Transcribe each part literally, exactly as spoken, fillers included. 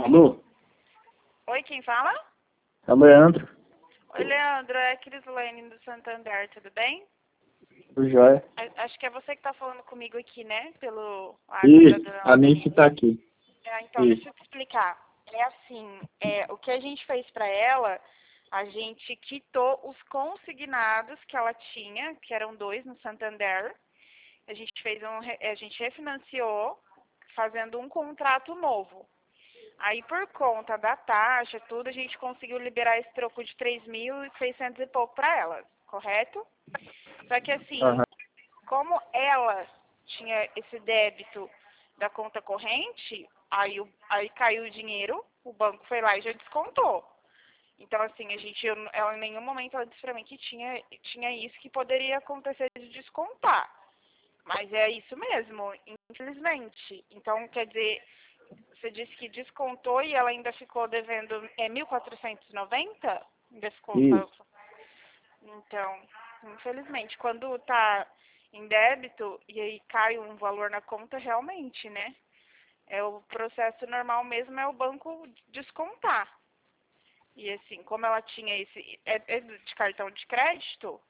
Alô? Oi, quem fala? É o Leandro, Oi, Leandro, é Crislane do Santander, tudo bem? do Joia. A- Acho que é você que tá falando comigo aqui, né? Pelo Isso, WhatsApp a da... Nice tá aqui. É, então, Isso. deixa eu te explicar. É assim, é, o que a gente fez pra ela, a gente quitou os consignados que ela tinha, que eram dois no Santander. A gente fez um, re- a gente refinanciou, fazendo um contrato novo. Aí, por conta da taxa, tudo, a gente conseguiu liberar esse troco de três mil e seiscentos e pouco para ela, correto? Só que assim, Aham. como ela tinha esse débito da conta corrente, aí, o- aí caiu o dinheiro, o banco foi lá e já descontou. Então, assim, a gente, eu- ela em nenhum momento ela disse pra mim que tinha, tinha isso que poderia acontecer de descontar. Mas é isso mesmo, infelizmente. Então, quer dizer, você disse que descontou e ela ainda ficou devendo é mil quatrocentos e noventa? Ainda ficou, Isso. então, infelizmente, quando tá em débito e aí cai um valor na conta, realmente, né? É o processo normal mesmo, é o banco descontar. E assim, como ela tinha esse. É, é de cartão de crédito,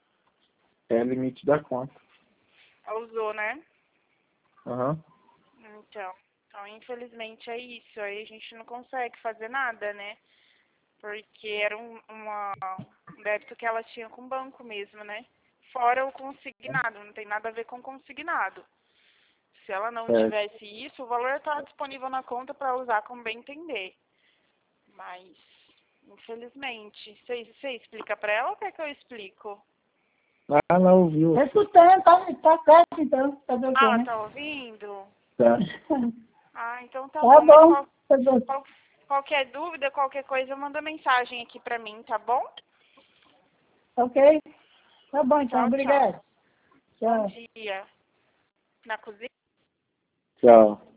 É limite da conta. ela usou, né? Aham. Então, então, infelizmente é isso. Aí a gente não consegue fazer nada, né? Porque era um, uma, um débito que ela tinha com o banco mesmo, né? Fora o consignado, não tem nada a ver com consignado. Se ela não Certo. tivesse isso, o valor está disponível na conta para usar como bem entender. Mas, infelizmente, você, você explica para ela ou quer que eu explico? Ah, não ouviu. Tá escutando, tá, tá certo então, fazer o Ah, quê, ela né? tá ouvindo? Tá. Ah, então tá, Tá bom. Mas bom, qual, fazer o quê? qual, qualquer dúvida, qualquer coisa, manda mensagem aqui pra mim, tá bom? Ok? Tá bom então, Tchau, tchau. obrigado. Bom Tchau. dia. Na cozinha? Tchau.